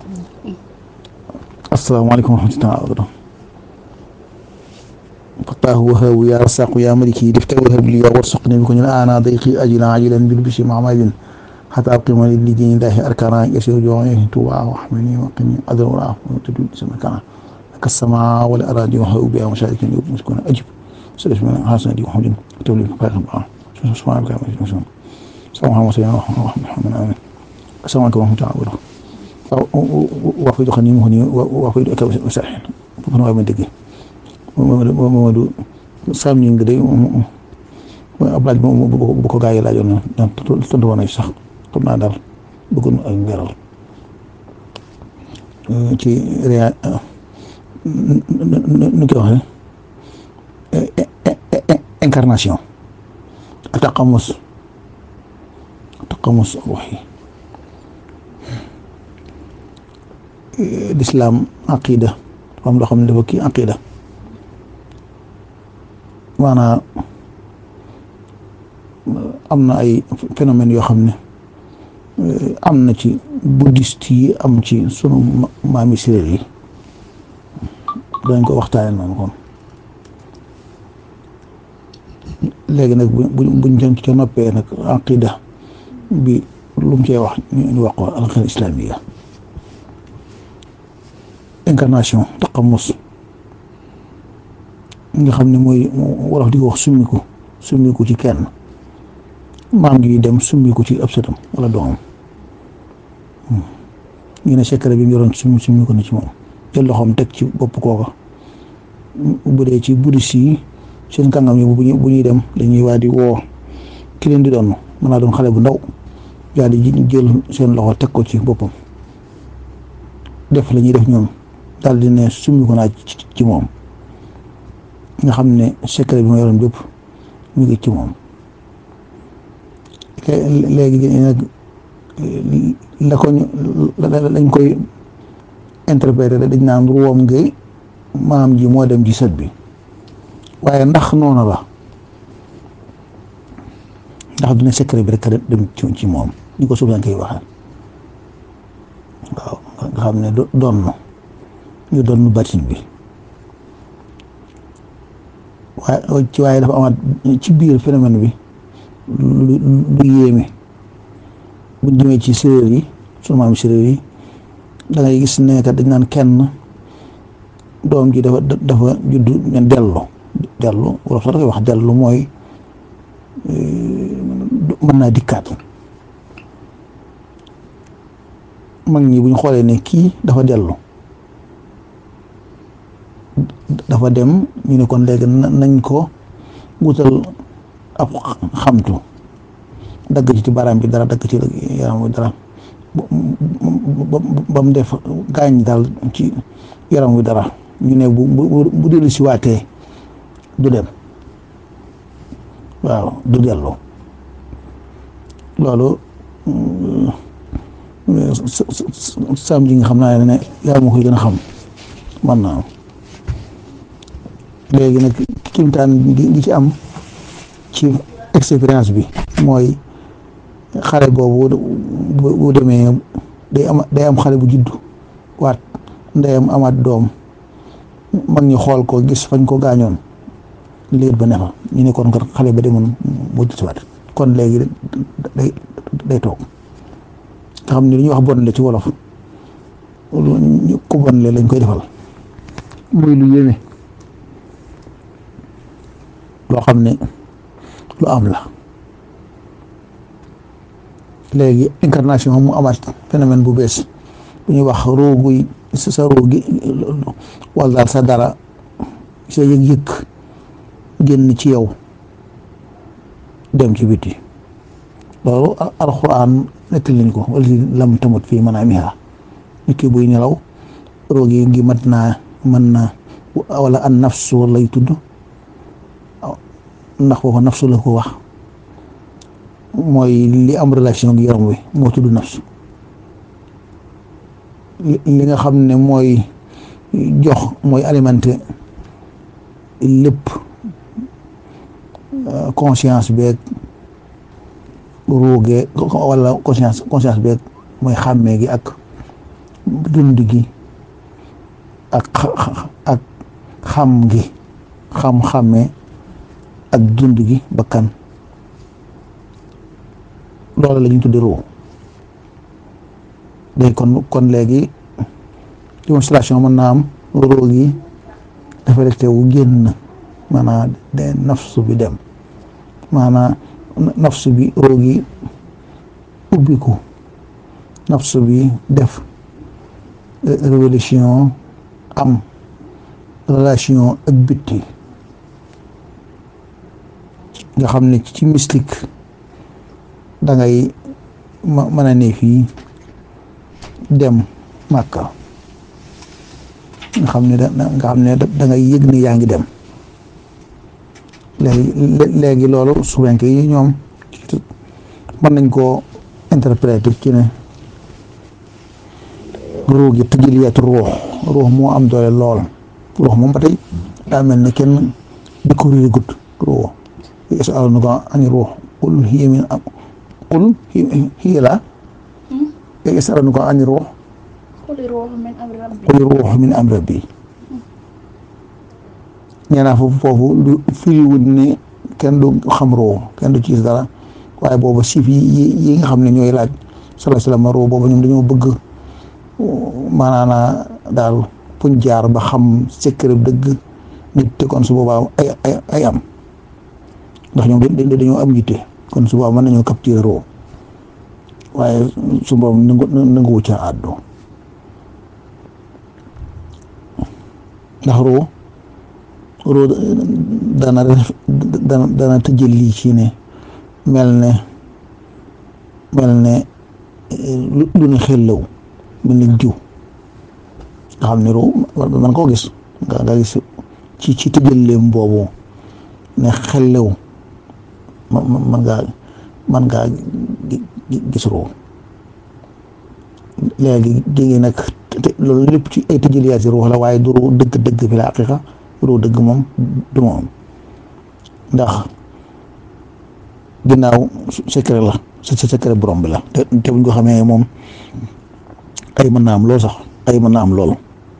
asalaamaaleykum wa rahmatulah wa barakatuh. Fattaahu wahaabu yaa rasaaqu yaa maliki lifta wahab li warsuqni bi kunil aana dayqi ajilan ajilan bil bishri mamadin hatta aqima li dinillahi arkana yasiru jooni tuwa wa hamini wa qini adra wa afu tudu samakana kasama wal aradi wa habu ya masharikin yuskuna ajib sallallahu alaihi hasan di muhammadin tawli faqam subhanaka wa bihamdika salamu alaykum assalamu alaykum wa rahmatulah wax fi doxani mu ni wax fi ak sahin bu no ma dégg Mamadou Sam ñi ngi day ablaaj bu ko gaa yi laajoon na tontu woon sax xam naa daal bëggoon ay leeral ci nu koy waxee incarnation taqamus wax yi l'islam aqida am loo xam ne dafa kii aqida maanaam am na ay phénomènes yoo xam ne am na ci bouddhiste yi am ci sunu maami séeréer yi dañ ko waxtaanee noonu kon léegi nag buñ ca noppee nag aqida bi lu mu cee wax ñu wax ko al-aqida islamiya incarnation taqamus nga xam ne mooy wolof di ko wax summiku ci kenn maam gi dem summiku ci ab sëtam wala doomam ñu ne secret bi mu yoroon summiku na ci moom jël loxoom teg ci bopp kooka bu dee ci bouddhiste yi seen kàngam yi bu ñuy dem dañuy waa di woo ki leen di doon mën naa doon xale bu ndaw daal di jël seen loxo teg ko ci boppam def la ñuy def ñoom daal di ne summiku naa ci moom nga xam ne secret bi ma yoroon bépp mu ngi ci moom léegi nag lañ koy interpréter dañ naan ruwam ngi maam ji moo dem ci sët bi waaye ndax noonu la ndax du ne secret bi rek dem ci moom ñu ko suuf lañ koy waxee waaw nga xam ne ñu doon batin bi waaye dafa amaat ci biir phénomène bi lu yéeme buñ jëmee ci séeréer yi sunu maam séeréer yi da ngay gis ne kat dañ naan kenn doom ji dafa juddu ñen dellu wala sax dafay wax dellu mooy mën naa dikkaat mag ñi buñ xoolee ne kii dafa dellu dafa dem ñu ne kon léegi nañ ko wutal ab xamtu dagg ci baaraam bi dara dagg ci yaram bi dara ba mu def gaañ daal ci yaram wi dara ñu ne bu dellu si waatee du dem waaw du dellu loolu sam ji nga xam naa ne yaa ma koy gën a xam man naa léegi nag kimtaan gi ci am ci expérience bi mooy xale boobu bu demee day am xale bu juddu waat ndeyam amaat doom mag ñi xool ko gis fañ ko gaañoon liir ba ne fa ñu ne kon xale ba demoon mu juddu waat kon léegi day toog nga xam ne li ñuy wax bonle ci wolof ku bonle lañ koy defal muy lu yéeme loo xam ne lu am la léegi incarnation mu amaat phénomène bu bees bu ñuy wax rooguy sa roogi wala daal sa dara sa yëg-yëg génn ci yow dem ci biti loolu alxuraan nettali nañ ko wala lam tamut fii manaamihaa nit ki buy nelaw roogi ngi mën na wala an nafsu lay tudd ndax foofu nafsu la ko wax mooy li am relation gi yaram wi moo tudd nafsu li nga xam ne mooy jox mooy alimenter lépp conscience beeg ruugee wala conscience beeg mooy xàmmee gi ak dund gi ak ak xam gi xam-xamee ak dund gi bakkan loolu la ñu tudde ruu day kon léegi démonstration mën naa am ruu gi dafa rekte wu génn maanaam de nafsu bi dem maanaam nafsu bi ruu gi ubbiku nafsu bi def révolution am relation ak bitti nga xam ne ci mystique da ngay mën a ne fii dem Màkka nga xam ne da ngay yëg ne yaa ngi dem léegi loolu suwenke yi ñoom mën nañ koo interpréter ci ne ruux gi tëjëliyaatu ruux moo am doole lool ruux moom ba tey daa mel ne kenn découvrir gut ruux yasalunaka ani ruux qul hiya la yasalunaka ani ruux qul ruux min amri rabbi ñeenaa foofu lu firiwul ne kenn du xam ruux kenn du ci dara waaye booba sif yi nga xam ne ñooy laaj sallallahu alayhi wa sallam ruux booba ñoom dañoo bëgg maanaam daal fuñ jaar ba xam secret dëgg nit te kon su boobaa ay am ndax ñoom dañoo am yitte kon su boobaa mën nañoo capturer roo waaye su boobaa nanguwu ca àddu ndax roo dana tëjël lii ci ne mel ne lu ne xellaw mel ne jiw nga xam ne roo man koo gis nga gis ci tëjëleem boobu ne xellew man ngaa gis roo léegi génge nag loolu lépp ci ay tëjëliyaati ruux la waaye du roo dëgg fi la haqiqa roo dëgg moom du moom ndax ginnaaw secret la secret borom bi la te buñ ko xamee moom ay mën naa am lool sax ay mën naa am lool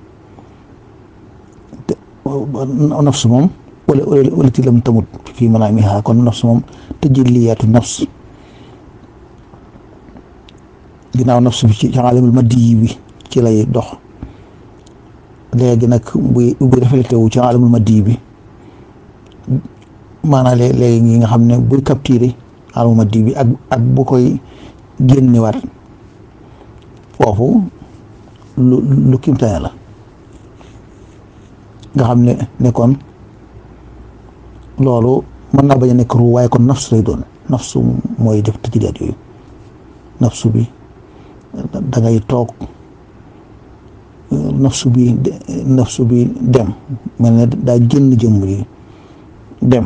te nafs moom wala ti lam tamut fii manaamihaa kon nafs moom tajalliyaatu nafs ginnaaw nafs bi ci aalamul maddi bi ci lay dox léegi nag buy reflété wu ci aalamul maddi bi maanaam léegi ñi nga xam ne buy capturé aalamul maddi bi ak bu koy génnewaat foofu lu kimtaane la nga xam ne kon loolu mën naa bañ a nekk ruu waaye kon nafsu lay doon nafsu mooy def tëjëliyaat yooyu nafsu bi da ngay toog nafsu bi dem mel ne daa génn jëmm yi dem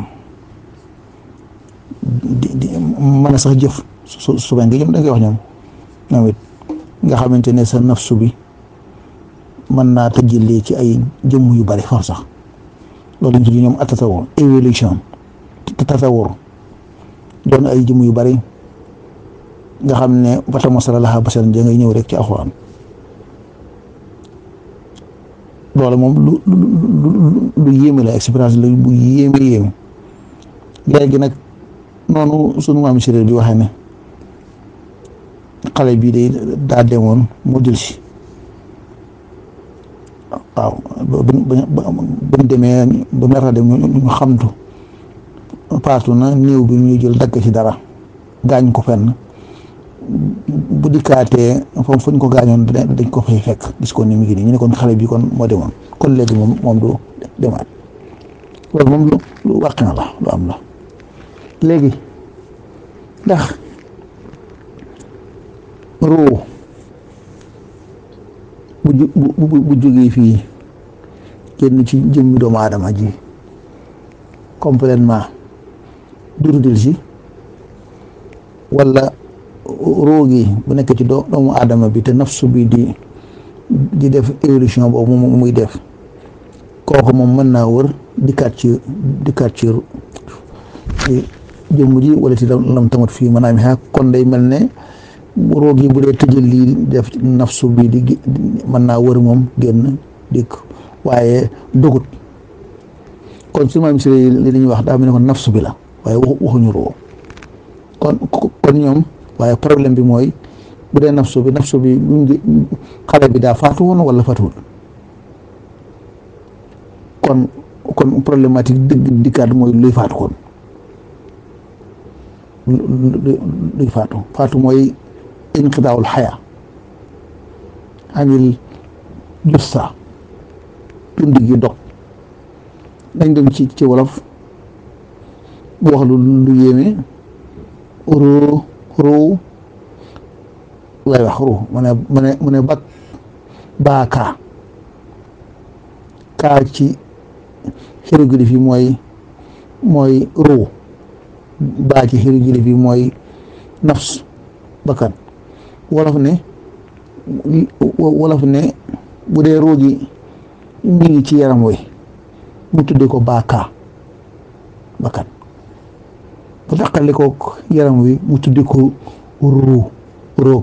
di mën a sax jëf su nga jëm da ngay wax ñoom it nga xamante ne sa nafsu bi mën naa tëjëlee ci ay jëmm yu bari far sax loolu ñu tudd ñoom atatawur évolution tatawur doon ay jëmm yu bari nga xam ne bata masala laxa basaran ja ngay ñëw rek ci alxuraan loolu moom lu yéeme la expérience la bu yéeme léegi nag noonu sunu maam séréer bi waxee ne xale bii day daa demoon mu dil si waaw ba mu demee ba mu laata dem ñu xamtu paatu na néew bi ñuy jël dagg ci dara gaañ ko fenn bu dikkaatee foofu fu ñu ko gaañoon dañ ko fay fekk gis ko ni mu ngi nii ñu ne kon xale bi kon moo demoon kon léegi moom du demaat loolu moom lu wàq na la lu am la léegi ndax ruu bu jógee fii génn ci jëmmi doomu aadama ji complètement dudul si wala ruu gi bu nekk ci doomu aadama bi te nafsu bi di def évolution boobu moom muy def kooku moom mën naa wër dikkaat ci jëmm ji wala ci lam tamat fii maanaam kon day mel ne roog yi bu dee tëjal lii def nafsu bi di mën naa wër moom génn dikk waaye dogut kon su maam si li ñuy wax daa mel ne kon nafsu bi la waaye waxuñu roo kon ñoom waaye problème bi mooy bu dee nafsu bi xale bi daa faatu woon wala faatuwul kon problématique dëgg dikkaat mooy luy faatu kon luy faatu mooy inqidaawul xayaa anil jussa dund gi dog dañ dem ci wolof bu wax lu yéeme ruu lay wax ruu mu ne baa kaa ci hiéroglyphe yi mooy ruu baa ci hiéroglyphe yi mooy nafs bakkan wolof ne bu dee ruu gi mi ngi ci yaram wi mu tuddee ko baaka bakkan bu daqale ko yaram wi mu tuddee ko roog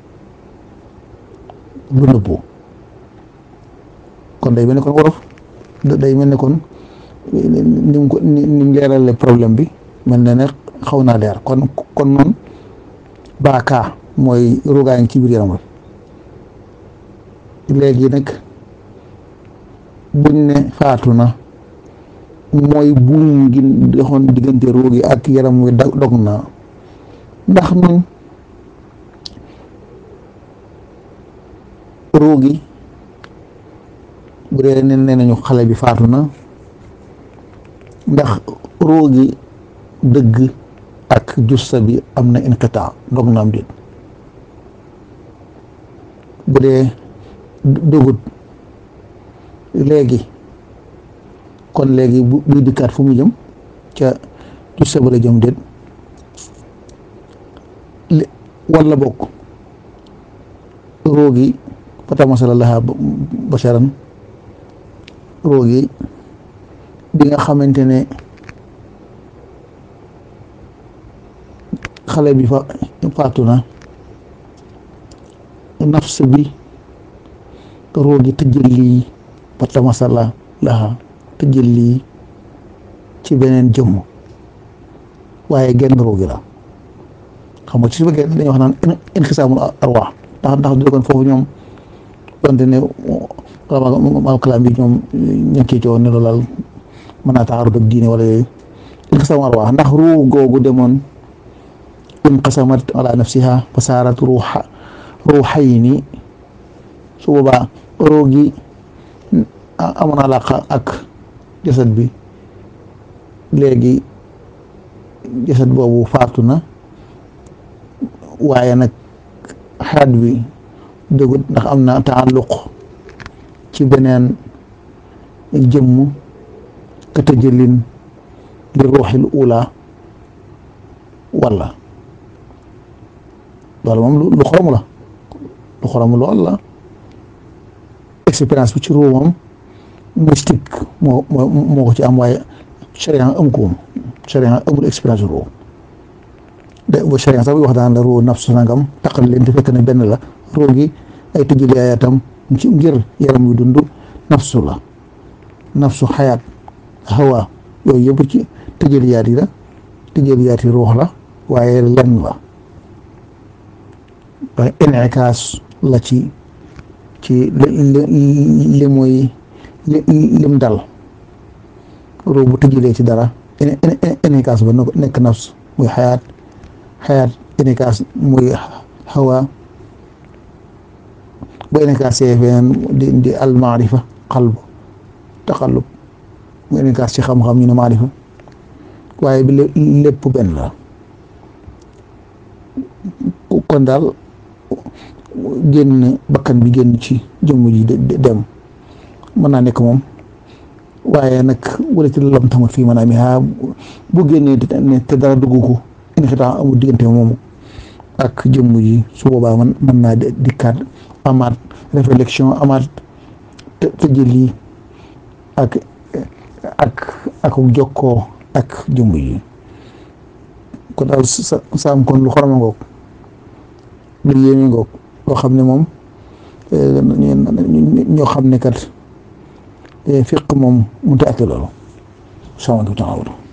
bu nëbbu kon day mel ne kon wolof day mel ne kon ni mu leerale problème bi mel na ne xaw naa leer kon noonu baaka mooy roogaa ngi ci biir yaram wi léegi nag buñ ne faatu na mooy buum gi doxoon diggante roog yi ak yaram wi dog na ndax nun roog yi bu dee nee nañu xale bi faatu na ndax roog yi dëgg ak jussa bi am na inqitaa dog na am déet bu dee dogut léegi kon léegi buy dikkaat fu mu jëm ca jussa ba la jëm déet wala bokk roogi fatamasala laha basharan roogi bi nga xamante ne xale bi faatu na nafs bi roogi tëjël lii fatamasala laha tëjël lii ci beneen jëmm waaye genn roogi la xam nga ci su fekkee dañuy wax naan inxisaamul arwaax ndax du kon foofu ñoom donte ne maam kalaam bi ñoom ña ngi ciy coow ne loolu daal mën naa taxaru ak diine wala yooyu inxisaamul arwaax ndax ruu googu demoon inqasamat ala nafsiha fa saarat ruuxayni su boobaa ruu gi amoon alaqa ak jasad bi léegi jasad boobu faatu na waaye nag xaat bi dëggut ndax am na taalluq ci beneen jëmm ka tëjëlin li ruuxil ula wala loolu moom lu xoromu la lu xoromu lool la expérience bi ci ruu moom mystique moo ko ci am waaye charia am ko charia amul expérience ruu ba charia sax buy wax daan la ruu nafsu nangam taqal leen te fekk ne benn la ruu gi ay tëjël yaayatam ci ngir yaram wi dund nafsu la nafsu xayaat hawa yooyu yëpp ci tëjël yaat yi la tëjël yaat yi ruux la waaye lenn la waaye inikaas la ci li muy lim dal ruu bu tëjëlee ci dara inikaas ba nekk nafs muy xayaat inikaas muy hawa bu inikaas feneen di al maarifa qalb taqallub mu inikaas ci xam-xam ñu ne maarifa waaye bi lépp benn la kon daal génn bakkan bi génn ci jëmm ji dem mën naa nekk moom waaye nag wala ci lam tamat fii maanaam yaa bu génnee te dara dugg ko inxitaa amul diggante moomu ak jëmm ji su boobaa mën naa dikkaat amaat réflexion amaat tëjëli ak jokkoo ak jëmm ji kon daal saam kon lu xoroma ngoog lu yéeme ngoog loo xam ne moom ñoo xam ne kat fiq moom mënut a àtte loolu. salaamaaleykum.